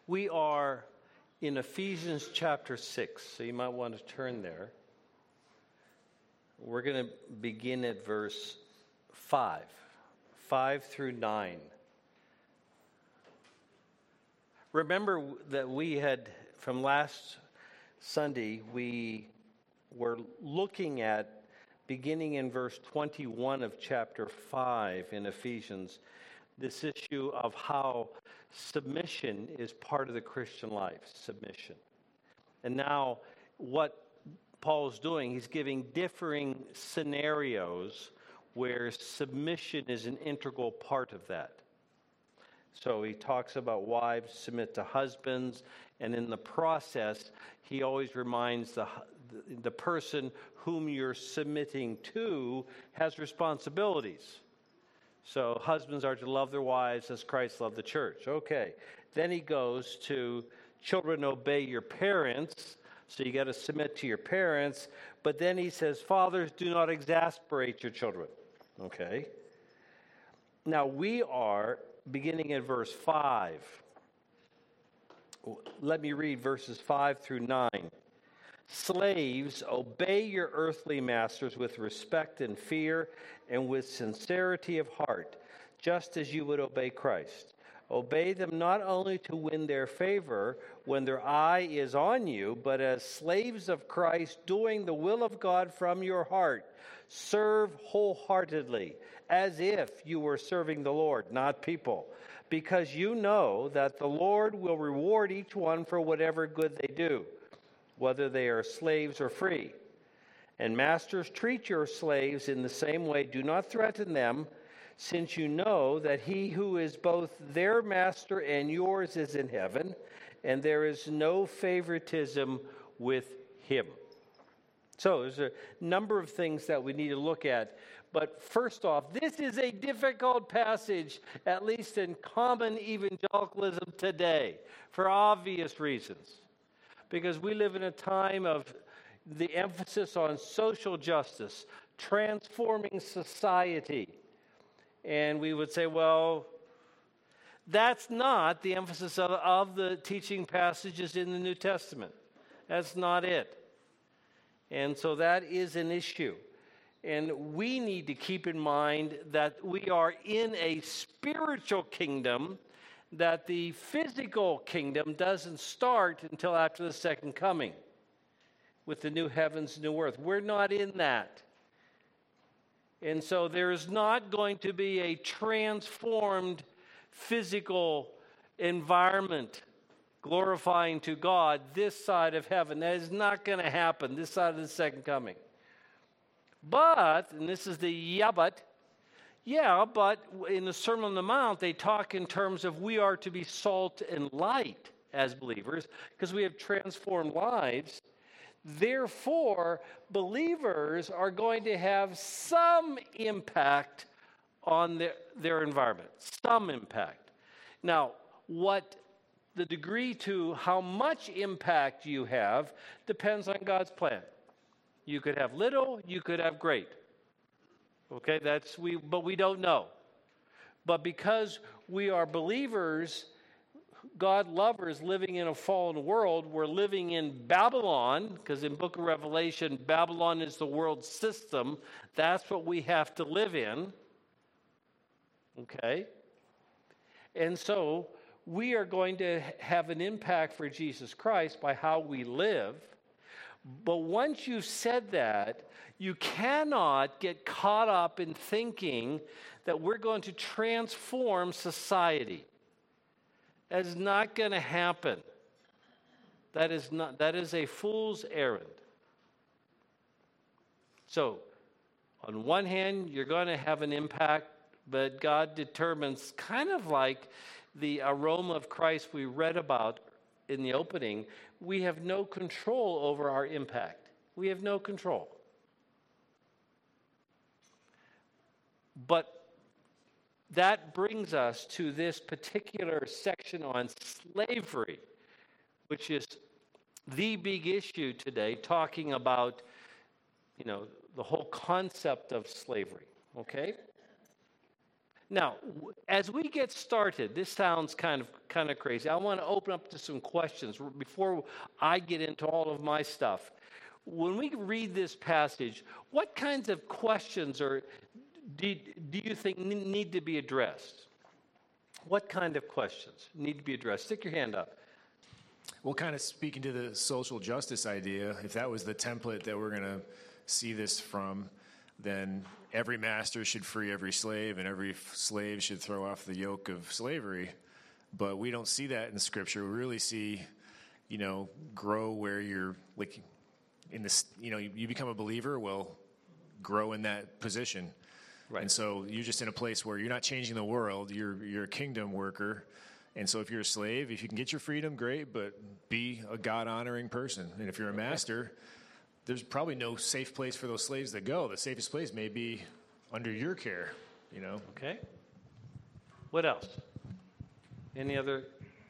We are in Ephesians chapter 6, so you might want to turn there. We're going to begin at verse 5 through 9. Remember that we had, from last Sunday, we were looking at, beginning in verse 21 of chapter 5 in Ephesians, this issue of how submission is part of the Christian life, submission. And now what Paul's doing, he's giving differing scenarios where submission is an integral part of that. So he talks about wives submit to husbands, and in the process, he always reminds the person whom you're submitting to has responsibilities. So husbands are to love their wives as Christ loved the church. Okay. Then he goes to children, obey your parents. So you got to submit to your parents. But then he says, fathers, do not exasperate your children. Okay. Now we are beginning at verse 5. Let me read verses 5 through 9. Slaves, obey your earthly masters with respect and fear and with sincerity of heart, just as you would obey Christ. Obey them not only to win their favor when their eye is on you, but as slaves of Christ, doing the will of God from your heart. Serve wholeheartedly, as if you were serving the Lord, not people, because you know that the Lord will reward each one for whatever good they do, whether they are slaves or free. And masters, treat your slaves in the same way. Do not threaten them, since you know that he who is both their master and yours is in heaven, and there is no favoritism with him. So there's a number of things that we need to look at. But first off, this is a difficult passage, at least in common evangelicalism today, for obvious reasons. Because we live in a time of the emphasis on social justice, transforming society. And we would say, well, that's not the emphasis of the teaching passages in the New Testament. That's not it. And so that is an issue. And we need to keep in mind that we are in a spiritual kingdom, that the physical kingdom doesn't start until after the second coming with the new heavens, new earth. We're not in that. And so there is not going to be a transformed physical environment glorifying to God this side of heaven. That is not going to happen this side of the second coming. But, and this is the but in the Sermon on the Mount, they talk in terms of we are to be salt and light as believers because we have transformed lives. Therefore, believers are going to have some impact on their environment, some impact. Now, what the degree to how much impact you have depends on God's plan. You could have little, you could have great. Okay, but we don't know. But because we are believers, God lovers living in a fallen world, we're living in Babylon, because in book of Revelation, Babylon is the world system. That's what we have to live in. Okay? And so we are going to have an impact for Jesus Christ by how we live. But once you've said that, you cannot get caught up in thinking that we're going to transform society. That is not going to happen. That is a fool's errand. So, on one hand, you're going to have an impact, but God determines, kind of like the aroma of Christ we read about in the opening, we have no control over our impact. We have no control. But that brings us to this particular section on slavery, which is the big issue today, talking about, the whole concept of slavery, okay? Now, as we get started, this sounds kind of crazy. I want to open up to some questions before I get into all of my stuff. When we read this passage, what kinds of questions do you think need to be addressed? What kind of questions need to be addressed? Stick your hand up. Well, kind of speaking to the social justice idea, if that was the template that we're going to see this from, then every master should free every slave and every slave should throw off the yoke of slavery. But we don't see that in Scripture. We really see, grow where you're like in this, you become a believer, well, grow in that position. Right. And so you're just in a place where you're not changing the world. You're a kingdom worker. And so if you're a slave, if you can get your freedom, great, but be a God-honoring person. And if you're a master, there's probably no safe place for those slaves to go. The safest place may be under your care, Okay. What else? Any other?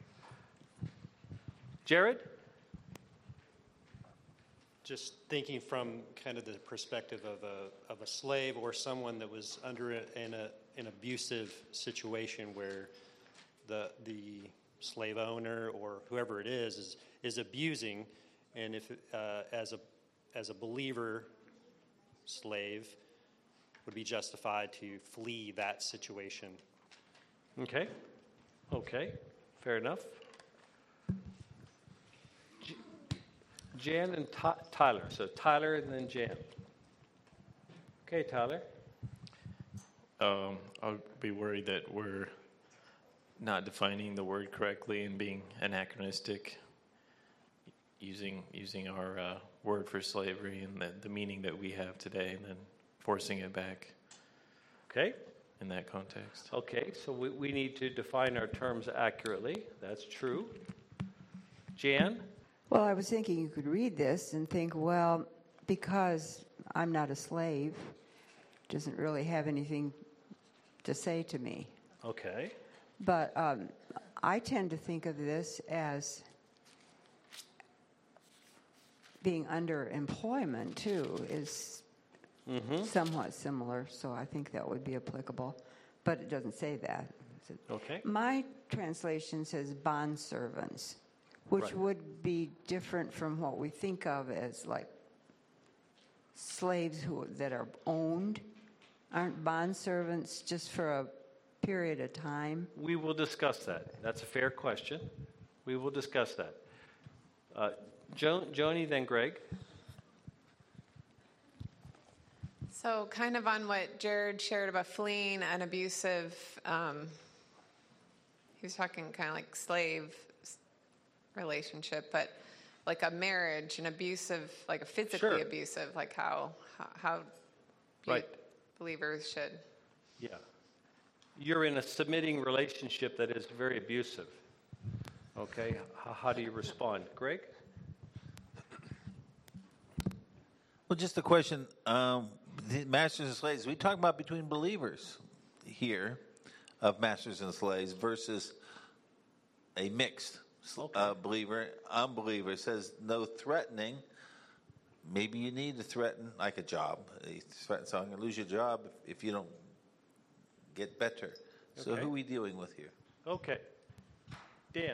Jared? Just thinking from kind of the perspective of a slave or someone that was under an abusive situation where the slave owner or whoever it is abusing, and if as a believer slave would be justified to flee that situation. Okay, fair enough. Jan and Tyler. So Tyler and then Jan. Okay, Tyler. I'll be worried that we're not defining the word correctly and being anachronistic, using our word for slavery and the meaning that we have today, and then forcing it back. Okay. In that context. Okay, so we need to define our terms accurately. That's true. Jan? Well, I was thinking you could read this and think, well, because I'm not a slave, it doesn't really have anything to say to me. Okay. But I tend to think of this as being under employment, too, is somewhat similar, so I think that would be applicable. But it doesn't say that. Okay. My translation says bondservants, which would be different from what we think of as like slaves that are owned. Aren't bondservants just for a period of time? We will discuss that. That's a fair question. We will discuss that. Joni, then Greg. So kind of on what Jared shared about fleeing an abusive, he was talking kind of like slave relationship, but like a marriage, an abusive, like a physically abusive, like how believers should. Yeah. You're in a submitting relationship that is very abusive. Okay. How do you respond? Greg? Well, just a question. The masters and slaves, we talk about between believers here of masters and slaves versus a mixed believer, unbeliever. It says no threatening. Maybe you need to threaten, like a job. So I'm going to lose your job if you don't get better. So who are we dealing with here? Okay. Dan.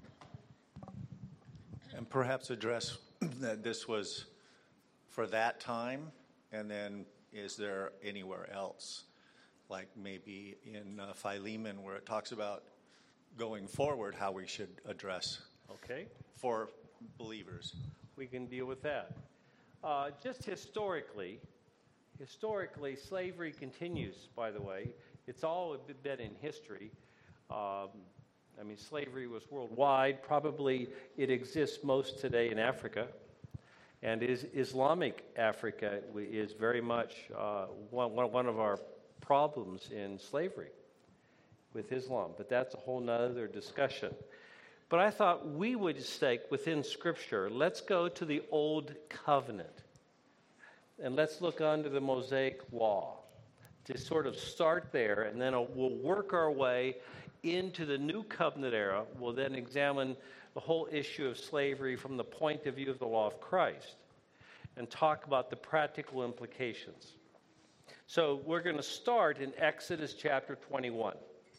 And perhaps address that this was for that time, and then is there anywhere else, like maybe in Philemon where it talks about going forward how we should address for believers. We can deal with that. Just historically, slavery continues, by the way. It's all been in history. Slavery was worldwide. Probably it exists most today in Africa. And Islamic Africa is very much one of our problems in slavery with Islam. But that's a whole nother discussion. But I thought we would stake within Scripture. Let's go to the Old Covenant. And let's look under the Mosaic Law to sort of start there. And then we'll work our way into the New Covenant era. We'll then examine the whole issue of slavery from the point of view of the law of Christ and talk about the practical implications. So we're going to start in Exodus chapter 21.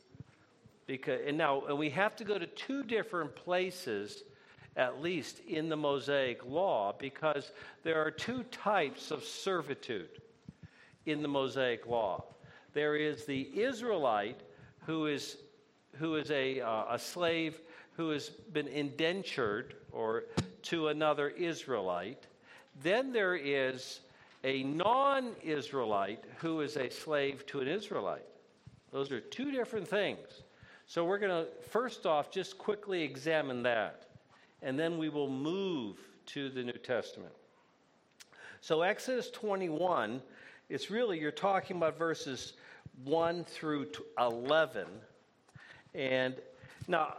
And we have to go to two different places, at least in the Mosaic Law, because there are two types of servitude in the Mosaic Law. There is the Israelite who is a slave who has been indentured or to another Israelite. Then there is a non-Israelite who is a slave to an Israelite. Those are two different things. So we're going to, first off, just quickly examine that. And then we will move to the New Testament. So Exodus 21, it's really, you're talking about verses 1 through 11. And now,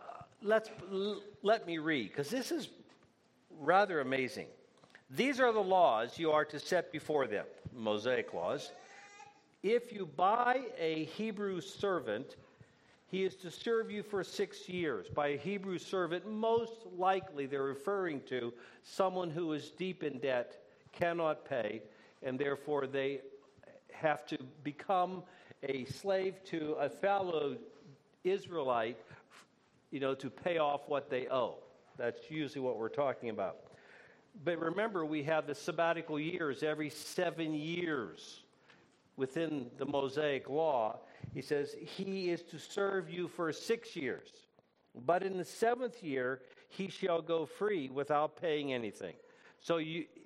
let me read, because this is rather amazing. These are the laws you are to set before them, Mosaic laws. If you buy a Hebrew servant, he is to serve you for 6 years. By a Hebrew servant, most likely they're referring to someone who is deep in debt, cannot pay, and therefore they have to become a slave to a fellow Israelite, to pay off what they owe. That's usually what we're talking about. But remember, we have the sabbatical years every 7 years within the Mosaic Law. He says, he is to serve you for 6 years. But in the 7th year, he shall go free without paying anything. So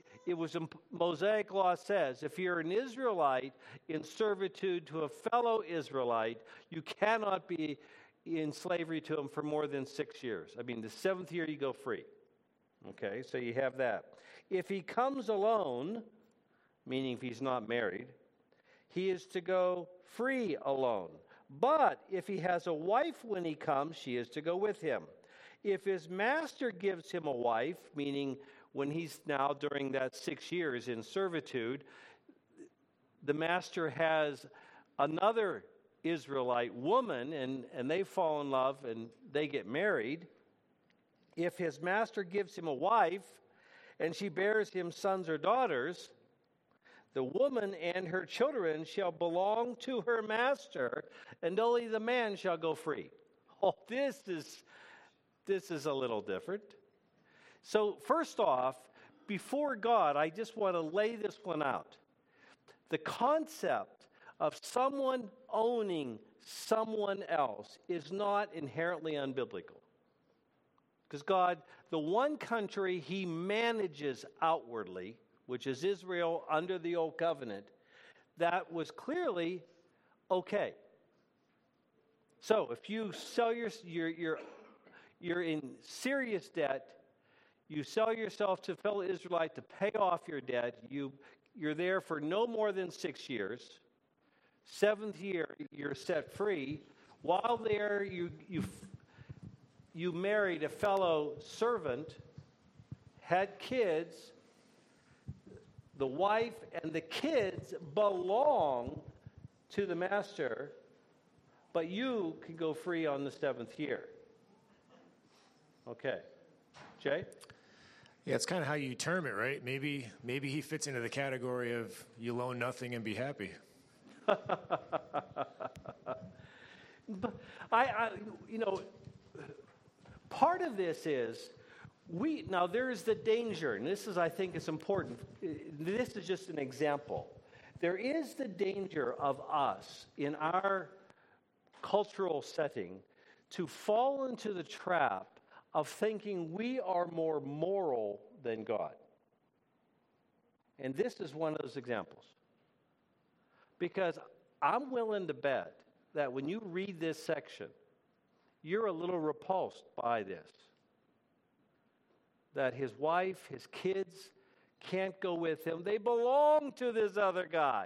Mosaic Law says, if you're an Israelite in servitude to a fellow Israelite, you cannot be in slavery to him for more than 6 years. I mean, the 7th year, you go free. Okay, so you have that. If he comes alone, meaning if he's not married, he is to go free alone. But if he has a wife when he comes, she is to go with him. If his master gives him a wife, meaning when he's now during that 6 years in servitude, the master has another Israelite woman and they fall in love and they get married. If his master gives him a wife and she bears him sons or daughters, the woman and her children shall belong to her master, and only the man shall go free. Oh, this is a little different. So first off, before God, I just want to lay this one out. The concept of someone owning someone else is not inherently unbiblical. Because God, the one country he manages outwardly, which is Israel under the Old Covenant, that was clearly okay. So if you sell you're in serious debt, you sell yourself to a fellow Israelite to pay off your debt, you're there for no more than 6 years. 7th year, you're set free. While there, you married a fellow servant, had kids. The wife and the kids belong to the master, but you can go free on the 7th year. Okay. Jay? Yeah, it's kind of how you term it, right? Maybe he fits into the category of you loan nothing and be happy. But part of this is now there is the danger, and this is, I think, it's important. This is just an example. There is the danger of us in our cultural setting to fall into the trap of thinking we are more moral than God. And this is one of those examples. Because I'm willing to bet that when you read this section, you're a little repulsed by this. That his wife, his kids can't go with him. They belong to this other guy.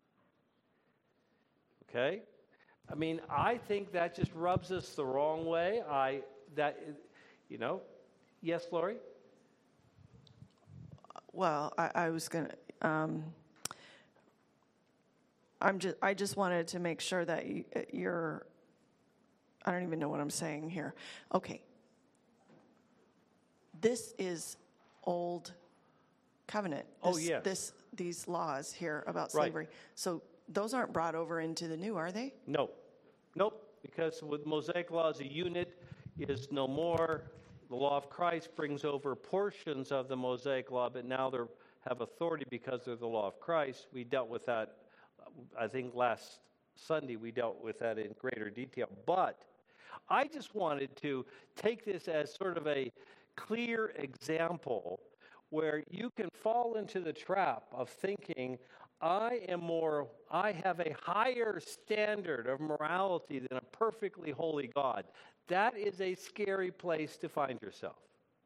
Okay? I mean, I think that just rubs us the wrong way. Yes, Lori? Well, I was going to... I just wanted to make sure that you're... I don't even know what I'm saying here. Okay. This is Old Covenant. Yes. These laws here about slavery. Right. So those aren't brought over into the new, are they? No. Nope. Because with Mosaic law as a unit is no more. The law of Christ brings over portions of the Mosaic law, but now they have authority because they're the law of Christ. We dealt with that, I think last Sunday we dealt with that in greater detail. But I just wanted to take this as sort of a clear example where you can fall into the trap of thinking, I have a higher standard of morality than a perfectly holy God. That is a scary place to find yourself.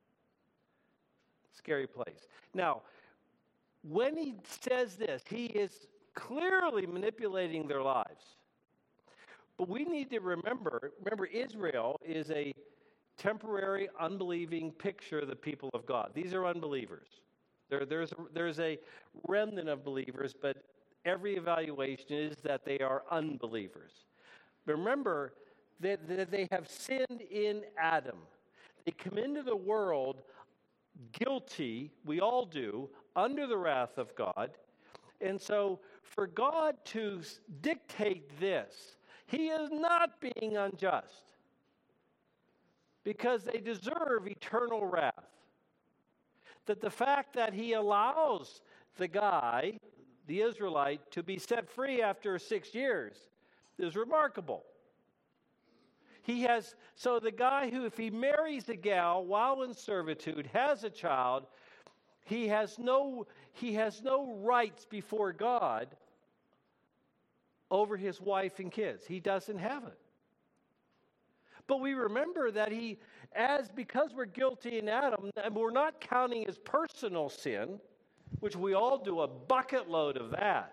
Scary place. Now, when he says this, he is clearly manipulating their lives. But we need to remember Israel is a temporary, unbelieving picture of the people of God. These are unbelievers. There's a remnant of believers, but every evaluation is that they are unbelievers. Remember that they have sinned in Adam. They come into the world guilty, we all do, under the wrath of God. And so for God to dictate this, he is not being unjust because they deserve eternal wrath. That the fact that he allows the guy, the Israelite, to be set free after 6 years is remarkable. So the guy who, if he marries a gal while in servitude, has a child, he has no rights before God over his wife and kids. He doesn't have it. But we remember that because we're guilty in Adam, and we're not counting his personal sin, which we all do a bucket load of that.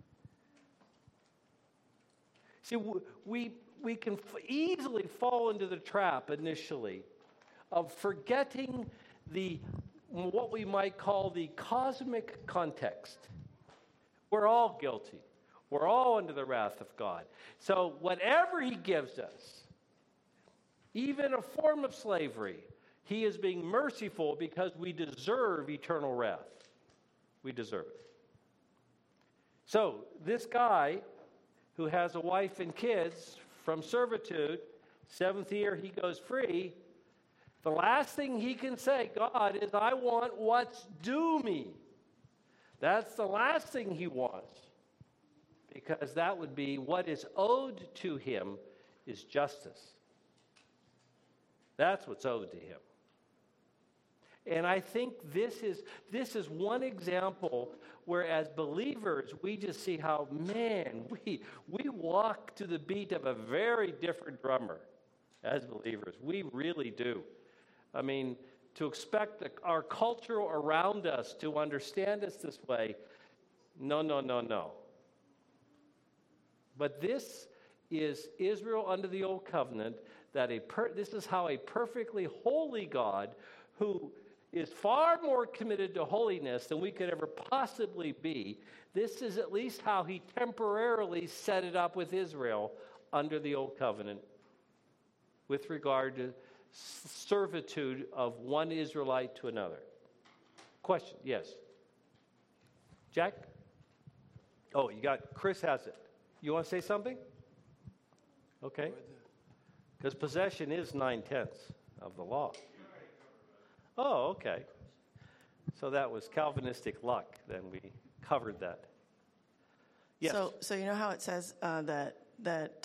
See, we can easily fall into the trap initially of forgetting what we might call the cosmic context. We're all guilty. We're all under the wrath of God. So whatever he gives us, even a form of slavery, he is being merciful because we deserve eternal wrath. We deserve it. So this guy who has a wife and kids from servitude, 7th year he goes free, the last thing he can say, God, is I want what's due me. That's the last thing he wants. Because that would be what is owed to him is justice. That's what's owed to him. And I think this is one example where as believers we just see how, man, we walk to the beat of a very different drummer as believers. We really do. I mean, to expect our culture around us to understand us this way, no. But this is Israel under the Old Covenant, this is how a perfectly holy God who is far more committed to holiness than we could ever possibly be, this is at least how he temporarily set it up with Israel under the Old Covenant with regard to servitude of one Israelite to another. Question? Yes. Jack? Oh, Chris has it. You want to say something? Okay. Because possession is 9/10 of the law. Oh, okay. So that was Calvinistic luck. Then we covered that. Yes. So you know how it says that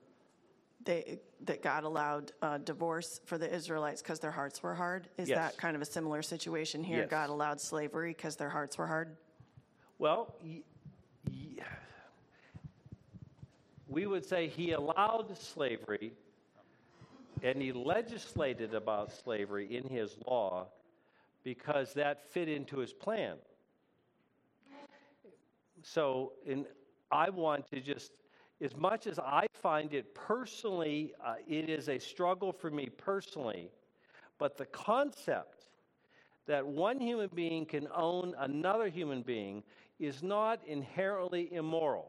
God allowed divorce for the Israelites because their hearts were hard? Is Yes. that kind of a similar situation here? Yes. God allowed slavery because their hearts were hard? Well, we would say he allowed slavery and he legislated about slavery in his law because that fit into his plan. So I want to just, as much as I find it personally, it is a struggle for me personally, but the concept that one human being can own another human being is not inherently immoral.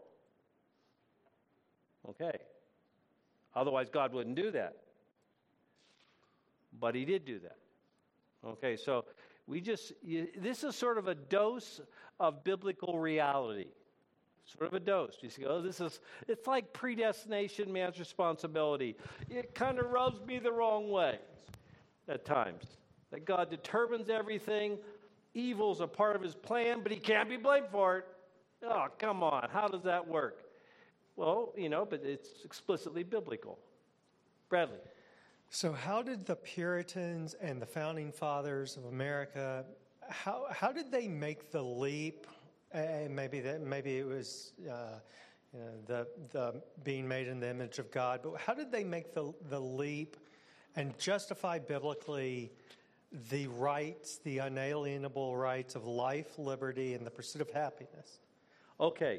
Okay. Otherwise, God wouldn't do that. But he did do that. Okay, so this is sort of a dose of biblical reality. Sort of a dose. You see, oh, it's like predestination, man's responsibility. It kind of rubs me the wrong way at times. That God determines everything. Evil's a part of his plan, but he can't be blamed for it. Oh, come on. How does that work? Well, but it's explicitly biblical. Bradley. So how did the Puritans and the Founding Fathers of America, how did they make the leap? Maybe it was the being made in the image of God, but how did they make the leap and justify biblically the rights, the unalienable rights of life, liberty, and the pursuit of happiness? Okay,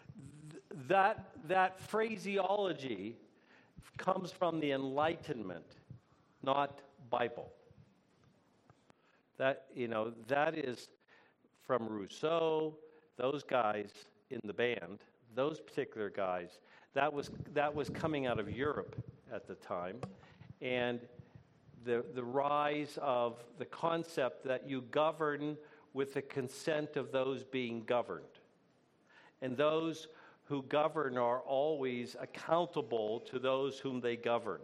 that phraseology comes from the Enlightenment, not Bible. That is from Rousseau, those guys in the band, those particular guys. That was coming out of Europe at the time, and the rise of the concept that you govern with the consent of those being governed. And those who govern are always accountable to those whom they govern.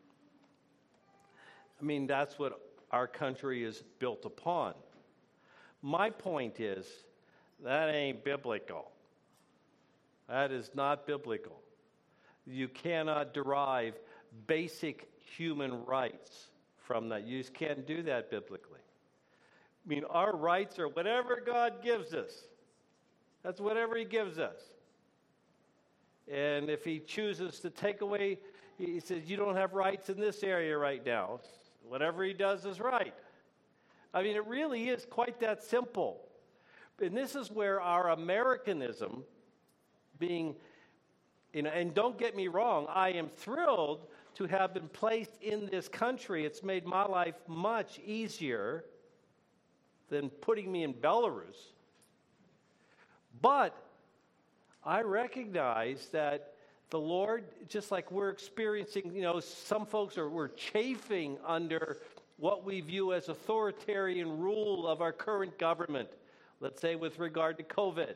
I mean, that's what our country is built upon. My point is, that ain't biblical. That is not biblical. You cannot derive basic human rights from that. You just can't do that biblically. I mean, our rights are whatever God gives us. That's whatever he gives us. And if he chooses to take away, he says, you don't have rights in this area right now. Whatever he does is right. I mean, it really is quite that simple. And this is where our Americanism being, and don't get me wrong, I am thrilled to have been placed in this country. It's made my life much easier than putting me in Belarus. But I recognize that the Lord, just like we're experiencing, some folks we're chafing under what we view as authoritarian rule of our current government, let's say with regard to COVID.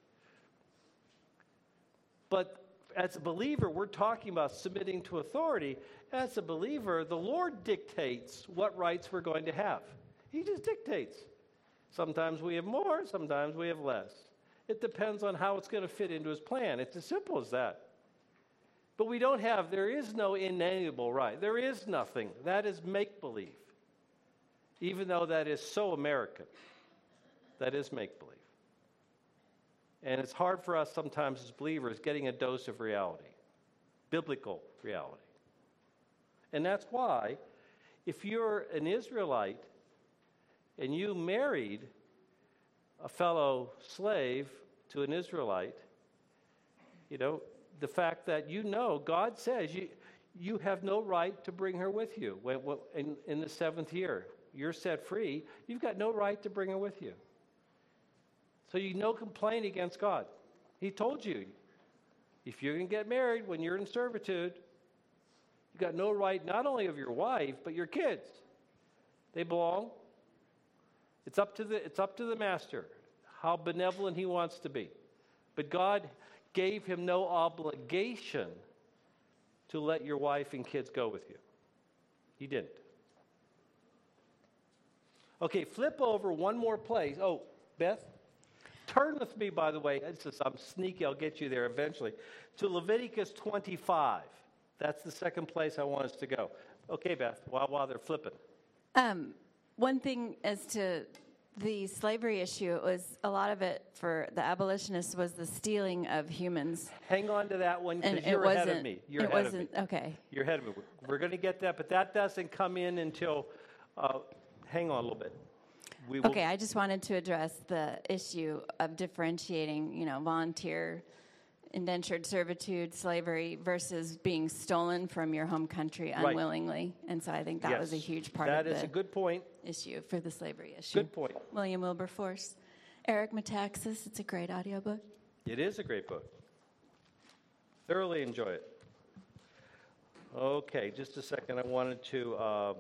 But as a believer, we're talking about submitting to authority. As a believer, the Lord dictates what rights we're going to have. He just dictates. Sometimes we have more, sometimes we have less. It depends on how it's going to fit into his plan. It's as simple as that. But there is no inalienable right. There is nothing. That is make-believe. Even though that is so American. That is make-believe. And it's hard for us sometimes as believers getting a dose of reality. Biblical reality. And that's why, if you're an Israelite and you married a fellow slave to an Israelite, the fact that God says you have no right to bring her with you in the 7th year. You're set free. You've got no right to bring her with you. So no complaint against God. He told you, if you're going to get married when you're in servitude, you've got no right not only of your wife, but your kids. They belong. It's up to the master how benevolent he wants to be. But God gave him no obligation to let your wife and kids go with you. He didn't. Okay, flip over one more place. Oh, Beth? Turn with me, by the way. I'm sneaky. I'll get you there eventually. To Leviticus 25. That's the second place I want us to go. Okay, Beth, while they're flipping. One thing as to the slavery issue, it was a lot of it for the abolitionists was the stealing of humans. Hang on to that one because you're ahead of me. You're ahead of me. Okay. You're ahead of me. We're going to get that, but that doesn't come in until, hang on a little bit. Okay, I just wanted to address the issue of differentiating, volunteer, indentured servitude, slavery versus being stolen from your home country unwillingly. Right. And so I think that was a huge part of the a good point. Issue for the slavery issue. Good point. William Wilberforce. Eric Metaxas, it's a great audiobook. It is a great book. Thoroughly enjoy it. Okay, just a second. I wanted to...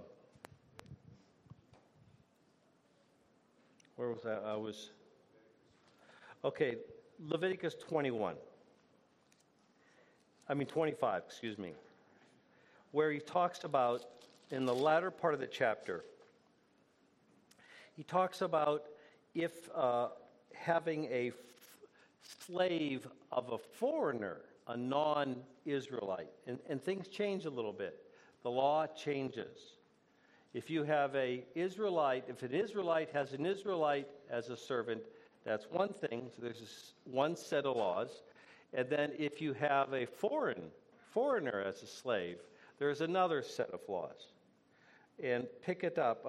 where was that? Okay, Leviticus 25, where he talks about, in the latter part of the chapter, he talks about if having a slave of a foreigner, a non-Israelite, and things change a little bit. The law changes. If you have if an Israelite has an Israelite as a servant, that's one thing. So there's one set of laws. And then if you have a foreigner as a slave, there's another set of laws. And pick it up.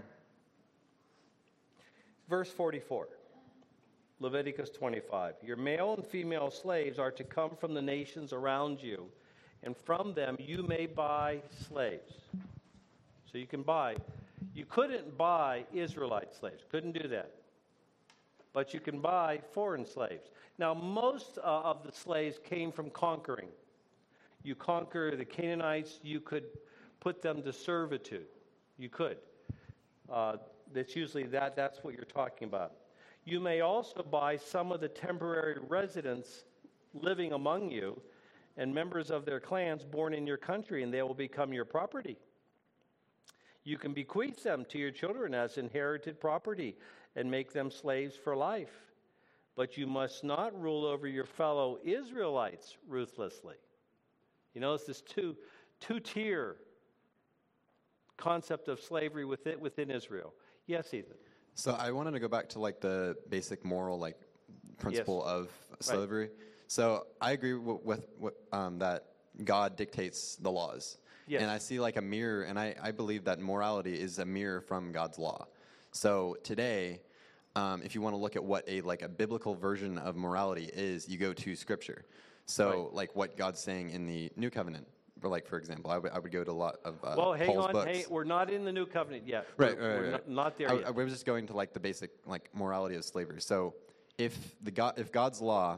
Verse 44. Leviticus 25. Your male and female slaves are to come from the nations around you, and from them you may buy slaves. So you couldn't buy Israelite slaves. Couldn't do that. But you can buy foreign slaves. Now, most of the slaves came from conquering. You conquer the Canaanites, you could put them to servitude. You could. That's usually that's what you're talking about. You may also buy some of the temporary residents living among you and members of their clans born in your country, and they will become your property. You can bequeath them to your children as inherited property and make them slaves for life. But you must not rule over your fellow Israelites ruthlessly. You notice this two-tier concept of slavery within Israel. Yes, Ethan. So I wanted to go back to like the basic moral principle of slavery. Right. So I agree with that God dictates the laws. Yes. And I see like a mirror, and I believe that morality is a mirror from God's law. So today, if you want to look at what a biblical version of morality is, you go to Scripture. So like what God's saying in the New Covenant. For example, I would go to a lot of Paul's books. We're not in the New Covenant yet. We're not there yet. I was just going to the basic morality of slavery. So if God's law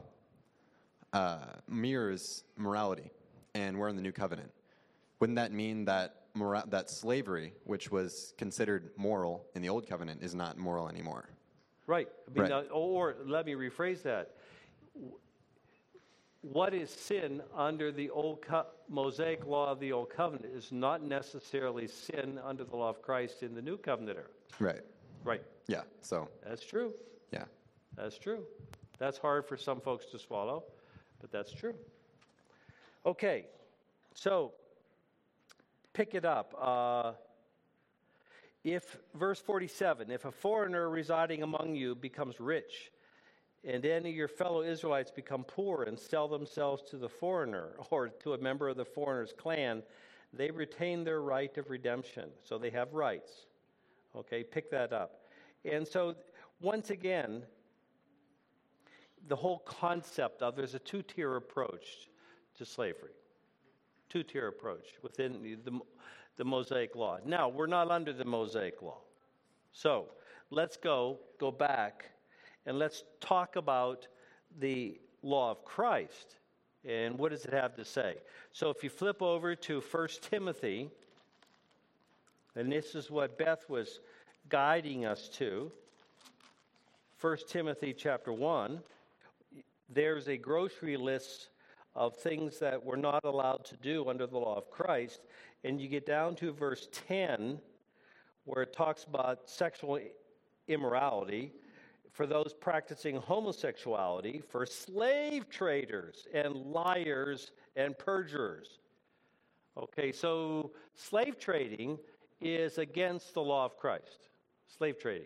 mirrors morality, and we're in the New Covenant, wouldn't that mean that that slavery, which was considered moral in the Old Covenant, is not moral anymore? Right. Or let me rephrase that. What is sin under the old Mosaic law of the Old Covenant is not necessarily sin under the law of Christ in the New Covenant era. Right. Right. Yeah. So that's true. Yeah. That's true. That's hard for some folks to swallow, but that's true. Okay. So pick it up. If verse 47, if a foreigner residing among you becomes rich, and any of your fellow Israelites become poor and sell themselves to the foreigner or to a member of the foreigner's clan, they retain their right of redemption. So they have rights. Okay, pick that up. And so, once again, the whole concept of there's a two-tier approach to slavery. Two-tier approach within the Mosaic law. Now, we're not under the Mosaic law. So, let's go back. And let's talk about the law of Christ. And what does it have to say? So if you flip over to 1 Timothy, and this is what Beth was guiding us to, 1 Timothy chapter 1, there's a grocery list of things that we're not allowed to do under the law of Christ. And you get down to verse 10, where it talks about sexual immorality, for those practicing homosexuality, for slave traders and liars and perjurers. Okay, so slave trading is against the law of Christ. Slave trading.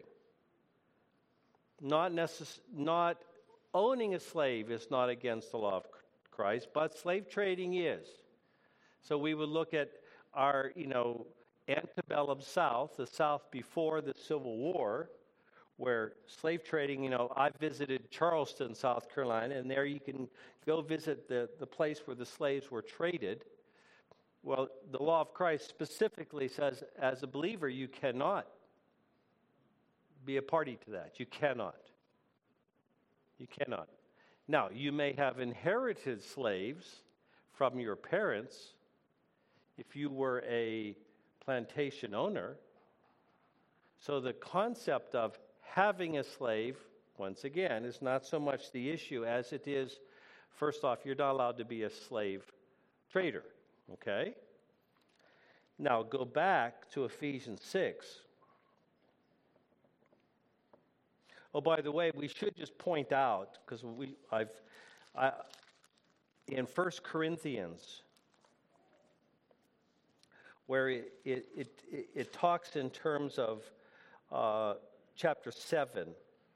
Not owning a slave is not against the law of Christ, but slave trading is. So we would look at our, antebellum South, the South before the Civil War, where slave trading, I visited Charleston, South Carolina, and there you can go visit the place where the slaves were traded. Well, the law of Christ specifically says, as a believer, you cannot be a party to that. You cannot. You cannot. Now, you may have inherited slaves from your parents if you were a plantation owner. So the concept of having a slave once again, is not so much the issue as it is, first off, you're not allowed to be a slave trader, okay? Now, go back to Ephesians 6. Oh, by the way, we should just point out, because in 1 Corinthians, where it talks in terms of chapter 7,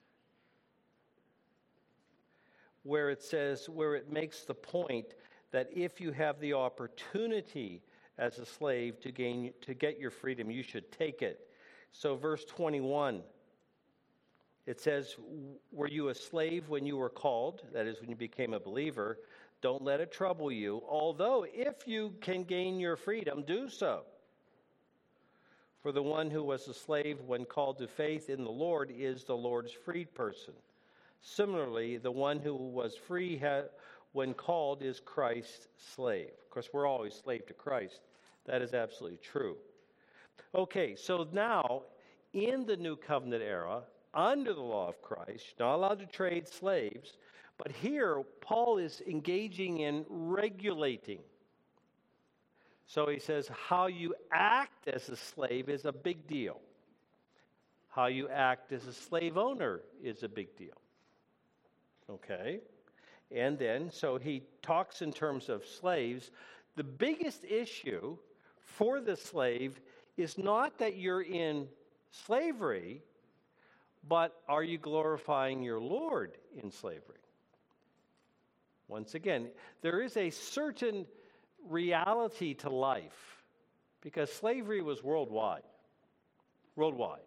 where it makes the point that if you have the opportunity as a slave to get your freedom, you should take it. So verse 21, it says, were you a slave when you were called? That is, when you became a believer. Don't let it trouble you. Although, if you can gain your freedom, do so. For the one who was a slave when called to faith in the Lord is the Lord's freed person. Similarly, the one who was free when called is Christ's slave. Of course, we're always slave to Christ. That is absolutely true. Okay, so now, in the New Covenant era, under the law of Christ, you're not allowed to trade slaves, but here Paul is engaging in regulating. So he says how you act as a slave is a big deal. How you act as a slave owner is a big deal. Okay? And then, so he talks in terms of slaves. The biggest issue for the slave is not that you're in slavery, but are you glorifying your Lord in slavery? Once again, there is a certain reality to life because slavery was worldwide. Worldwide.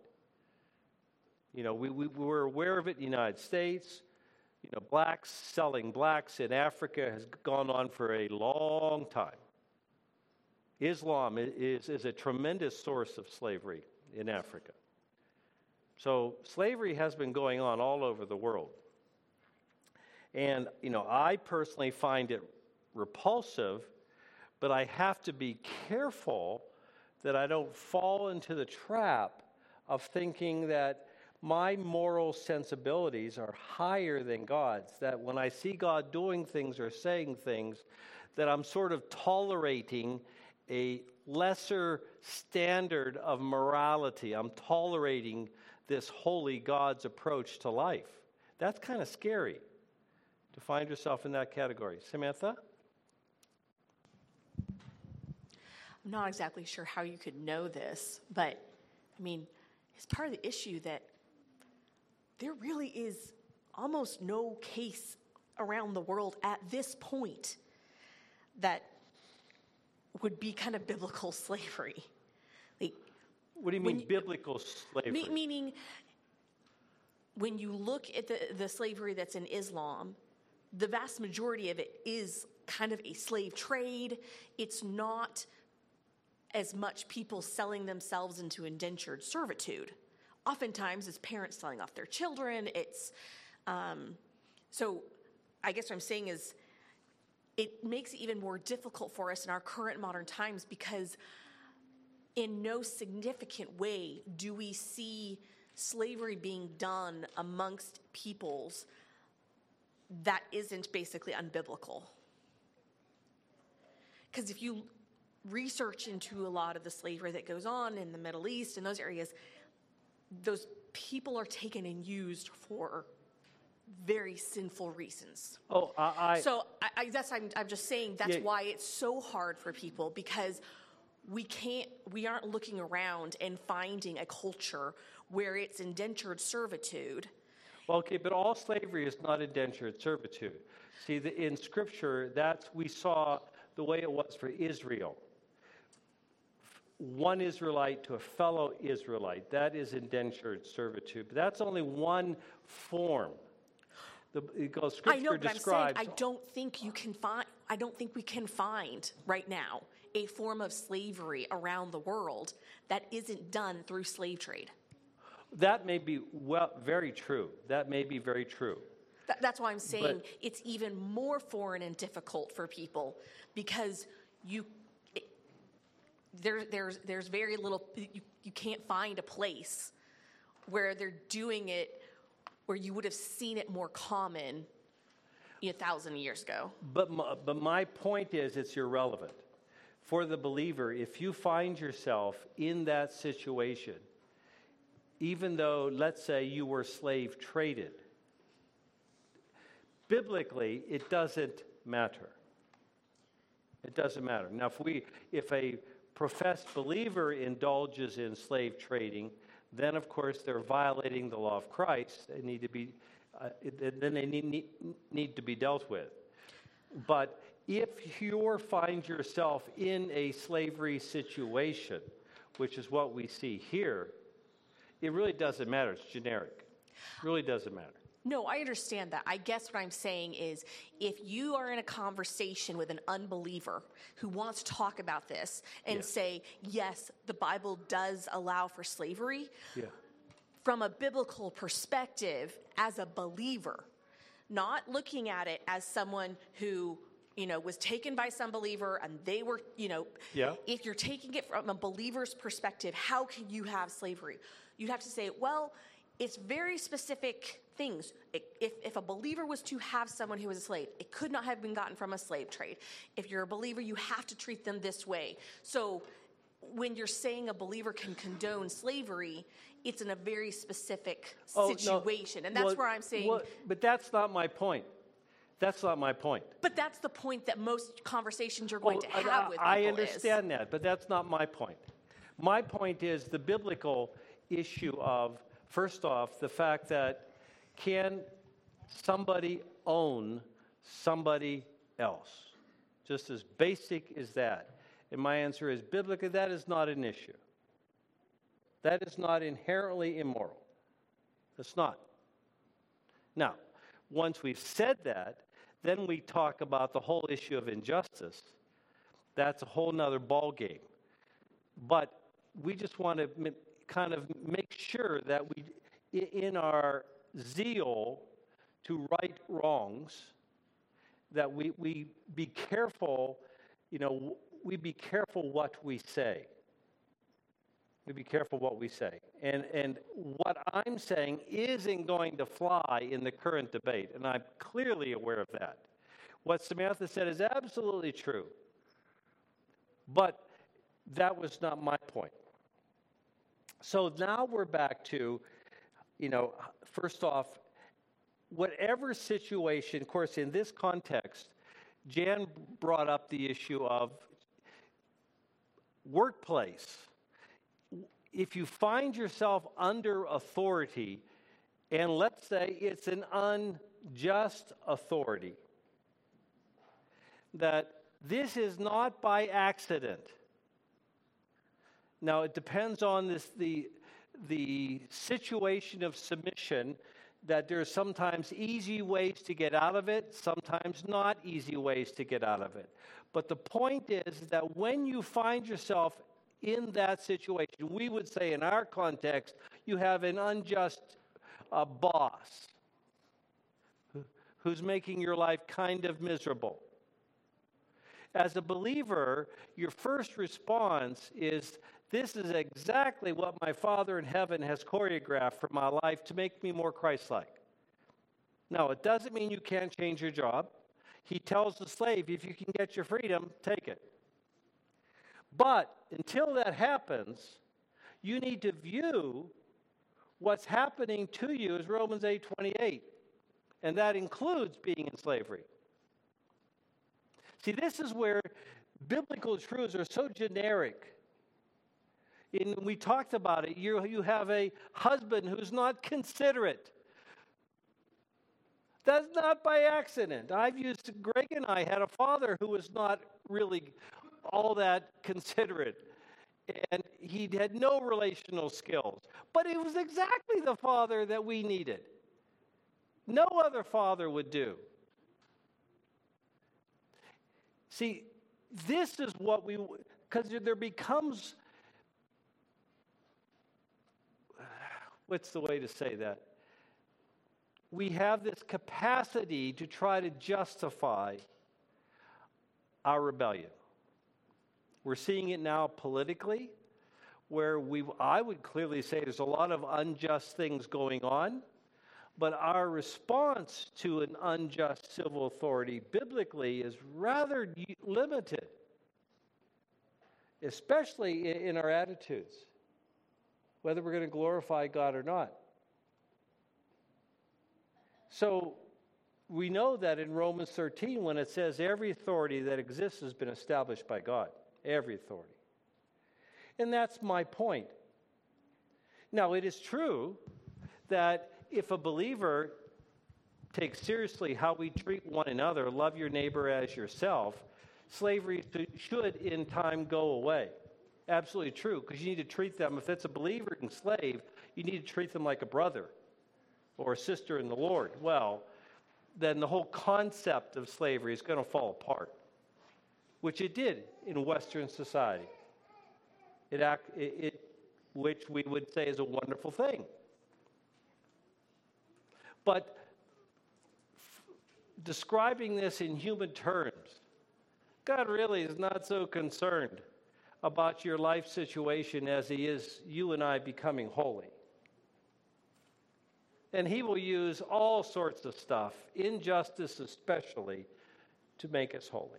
You know, we were aware of it in the United States. You know, blacks selling blacks in Africa has gone on for a long time. Islam is a tremendous source of slavery in Africa. So slavery has been going on all over the world. And, you know, I personally find it repulsive, but I have to be careful that I don't fall into the trap of thinking that my moral sensibilities are higher than God's, that when I see God doing things or saying things, that I'm sort of tolerating a lesser standard of morality. I'm tolerating this holy God's approach to life. That's kind of scary to find yourself in that category. Samantha? I'm not exactly sure how you could know this, but I mean, it's part of the issue that there really is almost no case around the world at this point that would be kind of biblical slavery. Like, what do you mean biblical slavery? Meaning, when you look at the slavery that's in Islam, the vast majority of it is kind of a slave trade. It's not as much people selling themselves into indentured servitude. Oftentimes, it's parents selling off their children. It's so I guess what I'm saying is it makes it even more difficult for us in our current modern times because in no significant way do we see slavery being done amongst peoples that isn't basically unbiblical. Because if you research into a lot of the slavery that goes on in the Middle East and those areas, those people are taken and used for very sinful reasons. Oh, I'm just saying that's why it's so hard for people because we aren't looking around and finding a culture where it's indentured servitude. Well, okay, but all slavery is not indentured servitude. See, in Scripture, we saw the way it was for Israel. One Israelite to a fellow Israelite, that is indentured servitude. But that's only one form. Because Scripture I know, but describes. I'm saying I don't think we can find right now a form of slavery around the world that isn't done through slave trade. That may be very true. That may be very true. That's why I'm saying it's even more foreign and difficult for people because there's very little. You can't find a place where they're doing it where you would have seen it more common 1,000 years ago. But my point is, it's irrelevant. For the believer, if you find yourself in that situation, even though, let's say, you were slave traded, biblically, it doesn't matter. It doesn't matter. Now, if a professed believer indulges in slave trading, then of course they're violating the law of Christ. They need to be, then they need to be dealt with. But if you find yourself in a slavery situation, which is what we see here, it really doesn't matter. It's generic. It really doesn't matter. No, I understand that. I guess what I'm saying is if you are in a conversation with an unbeliever who wants to talk about this and say, yes, the Bible does allow for slavery, from a biblical perspective, as a believer, not looking at it as someone who, was taken by some believer and they were, if you're taking it from a believer's perspective, how can you have slavery? You'd have to say, well, it's very specific things. If a believer was to have someone who was a slave, it could not have been gotten from a slave trade. If you're a believer, you have to treat them this way. So when you're saying a believer can condone slavery, it's in a very specific situation. No. And that's where I'm saying... but that's not my point. That's not my point. But that's the point that most conversations you're going to have with people I understand that, but that's not my point. My point is the biblical issue of, first off, the fact that can somebody own somebody else? Just as basic as that. And my answer is, biblically, that is not an issue. That is not inherently immoral. It's not. Now, once we've said that, then we talk about the whole issue of injustice. That's a whole nother ball game. But we just want to kind of make sure that we, in our zeal to right wrongs, that we be careful, we be careful what we say. We be careful what we say. And what I'm saying isn't going to fly in the current debate, and I'm clearly aware of that. What Samantha said is absolutely true. But that was not my point. So now we're back to, first off, whatever situation, of course, in this context, Jan brought up the issue of workplace. If you find yourself under authority, and let's say it's an unjust authority, that this is not by accident. Now, it depends on the situation of submission, that there's sometimes easy ways to get out of it, sometimes not easy ways to get out of it. But the point is that when you find yourself in that situation, we would say in our context, you have an unjust boss who's making your life kind of miserable. As a believer, your first response is, this is exactly what my Father in heaven has choreographed for my life to make me more Christ-like. Now, it doesn't mean you can't change your job. He tells the slave, if you can get your freedom, take it. But until that happens, you need to view what's happening to you as Romans 8:28, and that includes being in slavery. See, this is where biblical truths are so generic. We talked about it. You have a husband who's not considerate. That's not by accident. Greg and I had a father who was not really all that considerate. And he had no relational skills. But he was exactly the father that we needed. No other father would do. See, this is what because there becomes, what's the way to say that? We have this capacity to try to justify our rebellion. We're seeing it now politically, where I would clearly say there's a lot of unjust things going on, But our response to an unjust civil authority biblically is rather limited, especially in our attitudes, whether we're going to glorify God or not. So we know that in Romans 13, when it says every authority that exists has been established by God, every authority. And that's my point. Now, it is true that if a believer takes seriously how we treat one another, love your neighbor as yourself, slavery should in time go away. Absolutely true, because you need to treat them, if it's a believer and slave, you need to treat them like a brother or a sister in the Lord. Well, then the whole concept of slavery is going to fall apart, which it did in Western society. Which we would say is a wonderful thing. But describing this in human terms, God really is not so concerned about your life situation as he is you and I becoming holy. And he will use all sorts of stuff, injustice especially, to make us holy.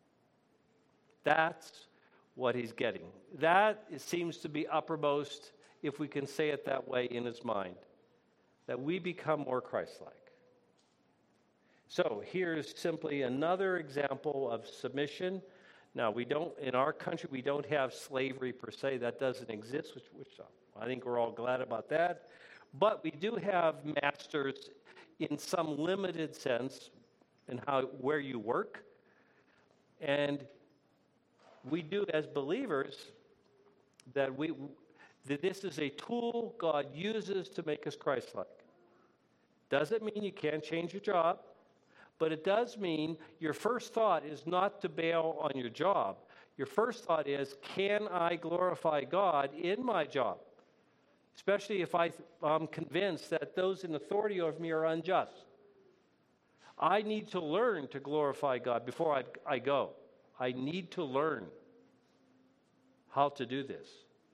That's what he's getting. That seems to be uppermost, if we can say it that way, in his mind, that we become more Christ-like. So here's simply another example of submission. Now, in our country, we don't have slavery per se. That doesn't exist, which I think we're all glad about that. But we do have masters in some limited sense in where you work. And we do as believers that this is a tool God uses to make us Christ-like. Doesn't mean you can't change your job, but it does mean your first thought is not to bail on your job. Your first thought is, can I glorify God in my job? Especially if I'm convinced that those in authority over me are unjust. I need to learn to glorify God before I go. I need to learn how to do this.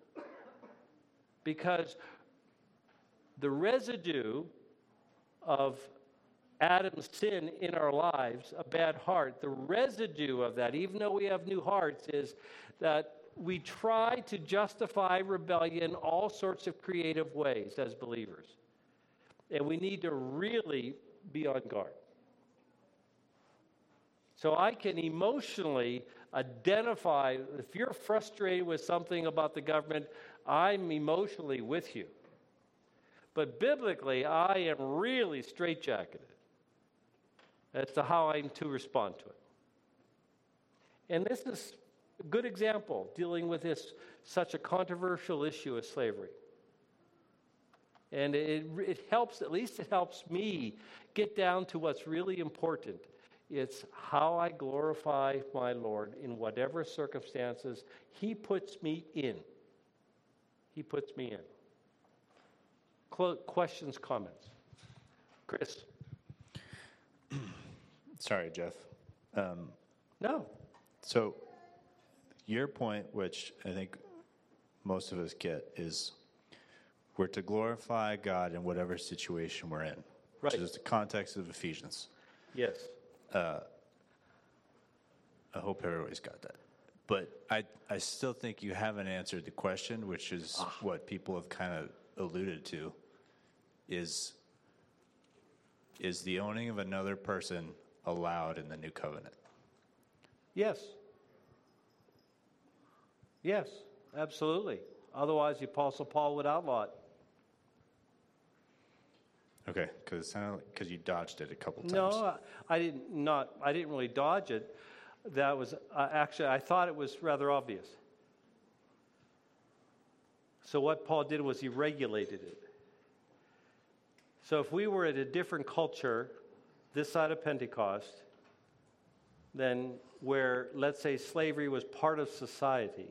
Because the residue of Adam's sin in our lives, a bad heart, the residue of that, even though we have new hearts, is that we try to justify rebellion all sorts of creative ways as believers. And we need to really be on guard. So I can emotionally identify, if you're frustrated with something about the government, I'm emotionally with you. But biblically, I am really straitjacketed as to how I'm to respond to it. And this is a good example dealing with such a controversial issue as slavery. And it helps, at least it helps me get down to what's really important. It's how I glorify my Lord in whatever circumstances he puts me in. He puts me in. Questions, comments? Chris? Sorry, Jeff. No. So your point, which I think most of us get, is we're to glorify God in whatever situation we're in, which is the context of Ephesians. Yes. I hope everybody's got that. But I still think you haven't answered the question, which is what people have kind of alluded to, is the owning of another person allowed in the new covenant? Yes. Yes, absolutely. Otherwise, the Apostle Paul would outlaw it. Okay, because you dodged it a couple times. No, I didn't really dodge it. That was actually, I thought it was rather obvious. So what Paul did was he regulated it. So if we were at a different culture, this side of Pentecost, then where, let's say, slavery was part of society,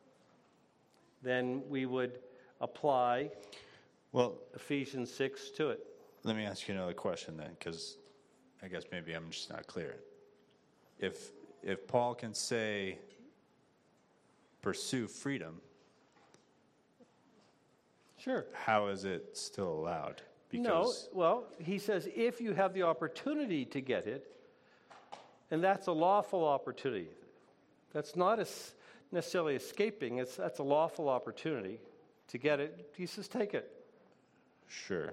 then we would apply Ephesians 6 to it. Let me ask you another question then, because I guess maybe I'm just not clear. If Paul can say, pursue freedom, sure, how is it still allowed? Because no, well, he says if you have the opportunity to get it, and that's a lawful opportunity. That's not necessarily escaping. That's a lawful opportunity to get it. He says take it. Sure.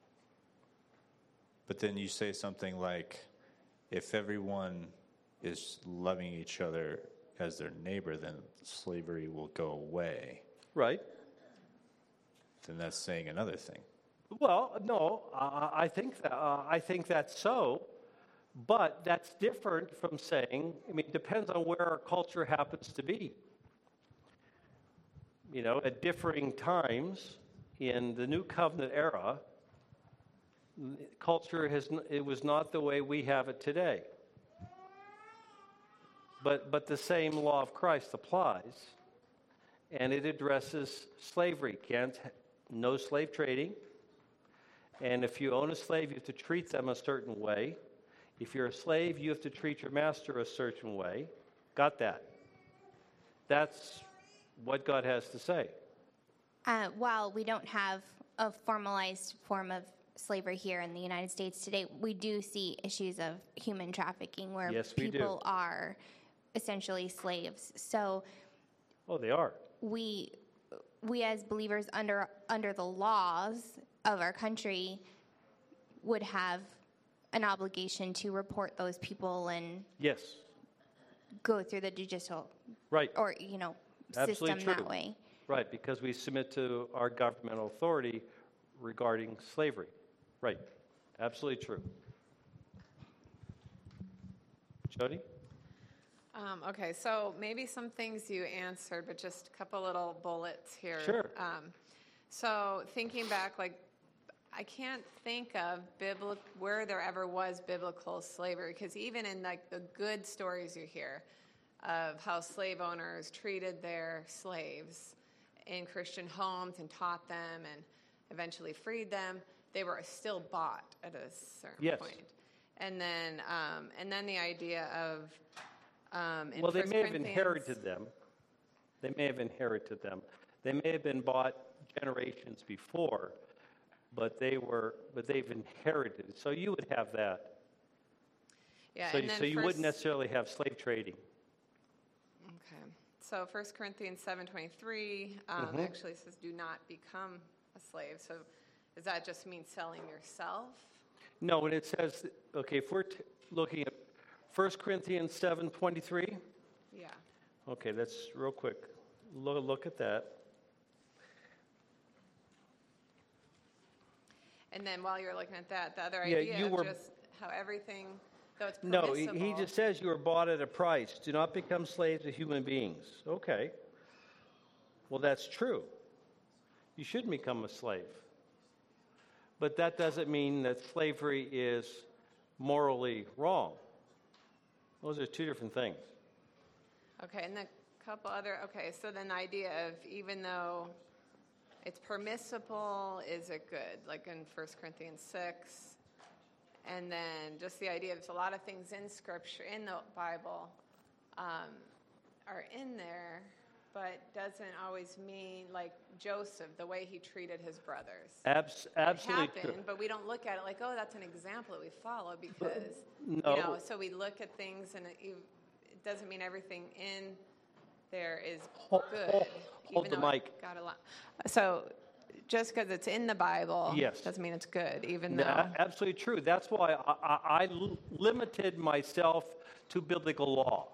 But then you say something like, if everyone is loving each other as their neighbor, then slavery will go away. Right. Then that's saying another thing. Well, no, I think that's so, but that's different from saying, I mean, it depends on where our culture happens to be. You know, at differing times in the New Covenant era, culture it was not the way we have it today. But the same law of Christ applies, and it addresses slavery. No slave trading. And if you own a slave, you have to treat them a certain way. If you're a slave, you have to treat your master a certain way. Got that? That's what God has to say. While we don't have a formalized form of slavery here in the United States today, we do see issues of human trafficking where people are essentially slaves. So, they are. We as believers under the laws of our country would have an obligation to report those people and go through the judicial or system that way. Right, because we submit to our governmental authority regarding slavery. Right, absolutely true. Jody? Okay, so maybe some things you answered, but just a couple little bullets here. Sure. So thinking back, I can't think of where there ever was biblical slavery, because even in the good stories you hear of how slave owners treated their slaves in Christian homes and taught them and eventually freed them, they were still bought at a certain point. And then the idea of they may have inherited them. They may have inherited them. They may have been bought generations before, but they've inherited. So you would have that. Yeah. So you wouldn't necessarily have slave trading. Okay. So 1 Corinthians 7:23 actually says, "Do not become a slave." So does that just mean selling yourself? No, and it says, if we're looking at 1 Corinthians 7:23. Yeah. Okay, that's real quick. Look at that. And then while you're looking at that, the other idea of just how everything, though it's No, permissible. he just says you were bought at a price. Do not become slaves of human beings. Okay. Well, that's true. You shouldn't become a slave. But that doesn't mean that slavery is morally wrong. Those are two different things. Okay, and a couple other, so then the idea of even though it's permissible, is it good? Like in 1 Corinthians 6. And then just the idea of a lot of things in Scripture, in the Bible, are in there, but doesn't always mean, like Joseph, the way he treated his brothers. Absolutely it happened, true. but we don't look at it like, that's an example that we follow because, so we look at things and it doesn't mean everything in there is good. Hold the mic. So just because it's in the Bible doesn't mean it's good, even though. Absolutely true. That's why I limited myself to biblical law.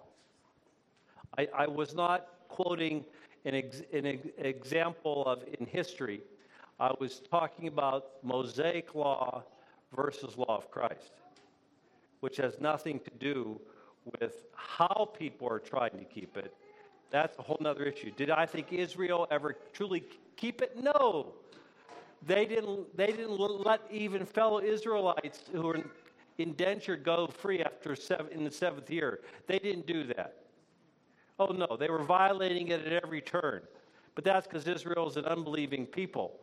I was not quoting an example in history. I was talking about Mosaic law versus law of Christ, which has nothing to do with how people are trying to keep it. That's a whole other issue. Did I think Israel ever truly keep it? No. They didn't let even fellow Israelites who were indentured go free in the seventh year. They didn't do that. Oh, no, they were violating it at every turn. But that's because Israel is an unbelieving people.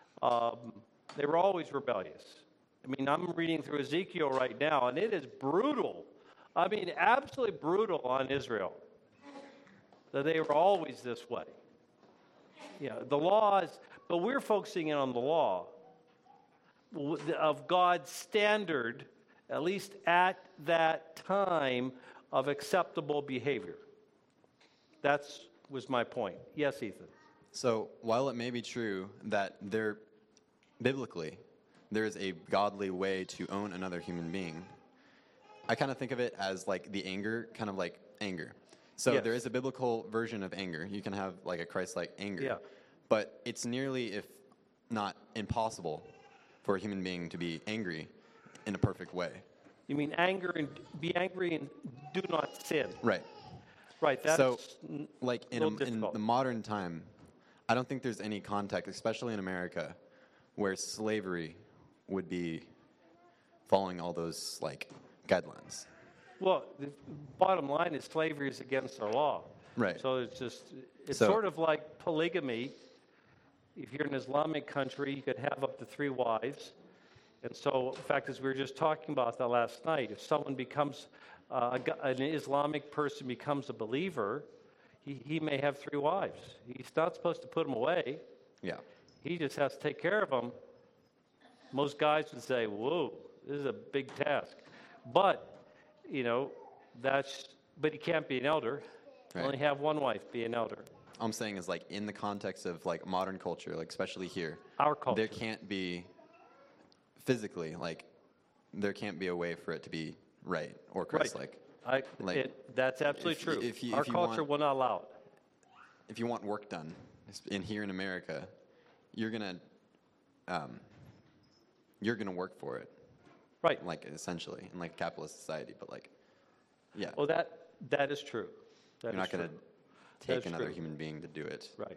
They were always rebellious. I mean, I'm reading through Ezekiel right now, and it is brutal. I mean, absolutely brutal on Israel. That they were always this way. The laws, but we're focusing in on the law. of God's standard, at least at that time, of acceptable behavior. That was my point. Yes, Ethan. So while it may be true that biblically, there is a godly way to own another human being, I kind of think of it as like the anger, kind of like anger. So Yes. there is a biblical version of anger. You can have like a Christ-like anger. Yeah. But it's nearly, if not impossible, for a human being to be angry in a perfect way. You mean be angry and do not sin. Right. Right. That's So, like in difficult. the modern time, I don't think there's any context, especially in America, where slavery would be following all those like guidelines. Well, the bottom line is slavery is against our law. Right. So it's So- sort of like polygamy. If you're in an Islamic country, you could have up to 3 wives. And so, in fact, as we were just talking about that last night, if someone becomes, an Islamic person becomes a believer, he may have 3 wives. He's not supposed to put them away. Yeah. He just has to take care of them. Most guys would say, whoa, this is a big task. But, but he can't be an elder. Right. Only have 1 wife, be an elder. All I'm saying is, like, in the context of like modern culture, like especially here, Our culture. there can't be physically, like, there can't be a way for it to be right or Christ-like. That's absolutely true. Our culture will not allow it. If you want work done here in America, you're gonna work for it, right? Like essentially in like capitalist society, but like, yeah. Well, that is true. You're not true. gonna take another true. human being to do it, right?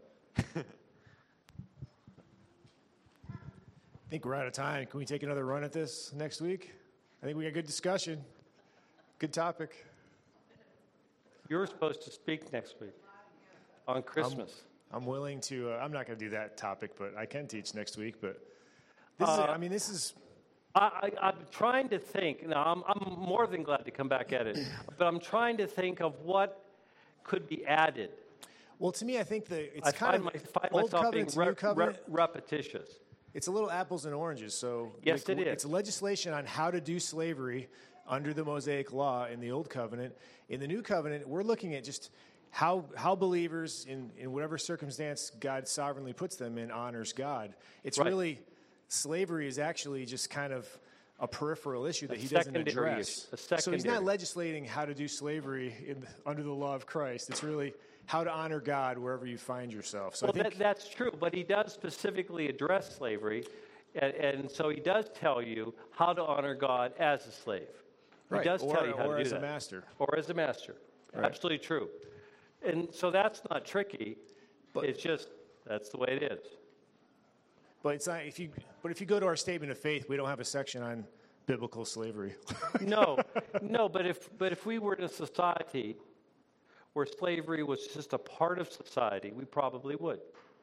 I think we're out of time. Can we take another run at this next week? I think we got good discussion. Good topic. You're supposed to speak next week on Christmas. I'm willing to. I'm not going to do that topic, but I can teach next week. But this is. I'm trying to think. Now, I'm more than glad to come back at it, but I'm trying to think of what could be added. Well, to me, I think I find Old myself being Covenant to New Covenant. Repetitious. It's a little apples and oranges. So yes, it is. It's legislation on how to do slavery under the Mosaic Law in the Old Covenant. In the New Covenant, we're looking at just how believers, in whatever circumstance God sovereignly puts them in, honors God. It's right. really, slavery is actually just kind of a peripheral issue that he doesn't address. So he's not legislating how to do slavery under the law of Christ. It's really how to honor God wherever you find yourself. So well, that's true, but he does specifically address slavery, and so he does tell you how to honor God as a slave. Right. He does tell you how to do that. Or as a master. Or as a master. Right. Absolutely true. And so that's not tricky. But it's just, that's the way it is. But it's not, if you go to our statement of faith, we don't have a section on biblical slavery. No, but if we were in a society where slavery was just a part of society, we probably would.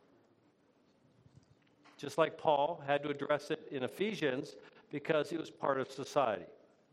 Just like Paul had to address it in Ephesians because it was part of society.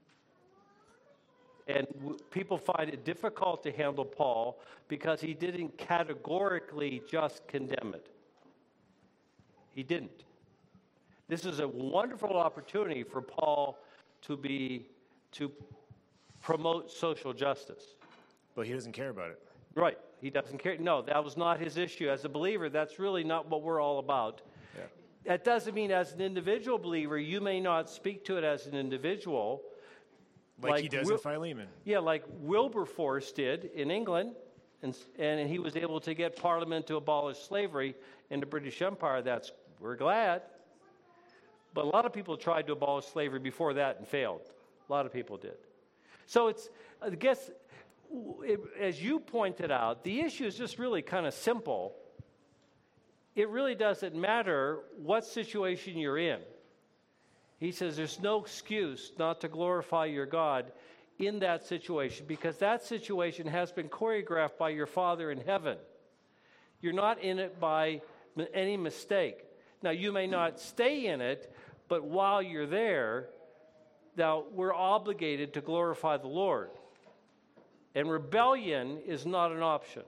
And people find it difficult to handle Paul because he didn't categorically just condemn it. He didn't. This is a wonderful opportunity for Paul to promote social justice. But he doesn't care about it. Right. He doesn't care. No, that was not his issue. As a believer, that's really not what we're all about. Yeah. That doesn't mean as an individual believer, you may not speak to it as an individual. Like he does in Philemon. Yeah, like Wilberforce did in England, and he was able to get Parliament to abolish slavery in the British Empire. We're glad. But a lot of people tried to abolish slavery before that and failed. A lot of people did. So I guess, as you pointed out, the issue is just really kind of simple. It really doesn't matter what situation you're in. He says there's no excuse not to glorify your God in that situation because that situation has been choreographed by your Father in heaven. You're not in it by any mistake. Now, you may not stay in it, but while you're there, now we're obligated to glorify the Lord. And rebellion is not an option.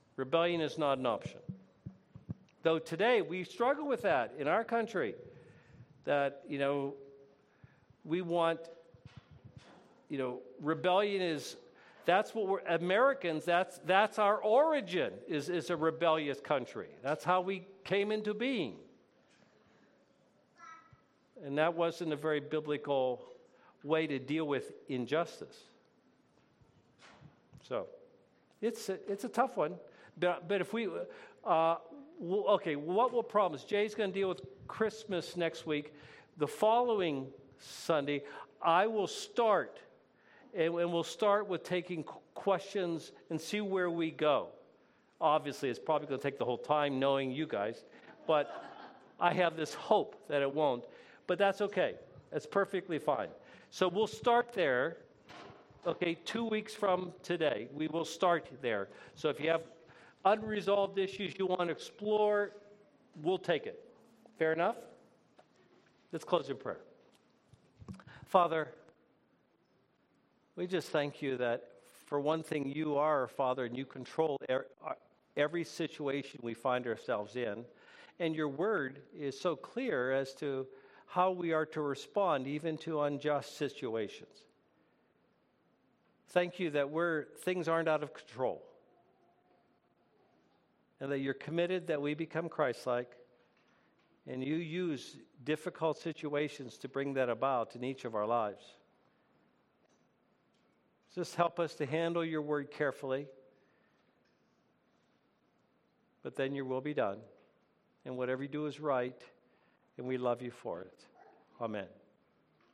Rebellion is not an option. Though today we struggle with that in our country. that, we want, rebellion is, that's what we're, Americans, that's our origin, is a rebellious country. That's how we came into being. And that wasn't a very biblical way to deal with injustice. So, it's a tough one. But if we, okay, what will promise? Jay's going to deal with Christmas next week. The following Sunday, I will start, and we'll start with taking questions and see where we go. Obviously, it's probably going to take the whole time knowing you guys, but I have this hope that it won't. But that's okay. That's perfectly fine. So we'll start there, okay, 2 weeks from today. We will start there. So if you have unresolved issues you want to explore, we'll take it. Fair enough? Let's close in prayer. Father, we just thank you that, for one thing, you are our Father and you control every situation we find ourselves in. And your word is so clear as to how we are to respond even to unjust situations. Thank you that things aren't out of control. And that you're committed that we become Christ-like. And you use difficult situations to bring that about in each of our lives. Just help us to handle your word carefully. But then your will be done. And whatever you do is right. And we love you for it. Amen.